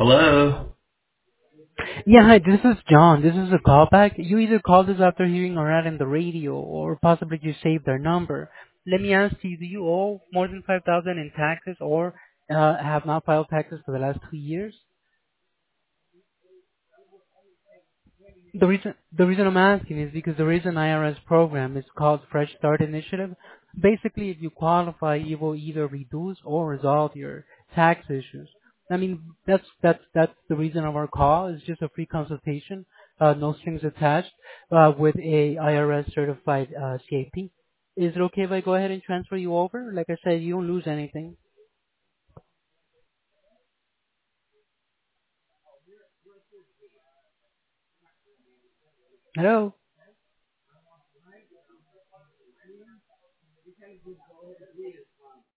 Hello? Yeah, hi, this is John. This is a callback. You either called us after hearing our ad in the radio or possibly you saved our number. Let me ask you, do you owe more than 5,000 in taxes or have not filed taxes for the last 2 years? The reason I'm asking is because there is an IRS program. It's called Fresh Start Initiative. Basically, if you qualify, you will either reduce or resolve your tax issues. I mean, that's the reason of our call. It's just a free consultation, no strings attached, with a IRS certified CAP. Is it okay if I go ahead and transfer you over? Like I said, you don't lose anything. Hello.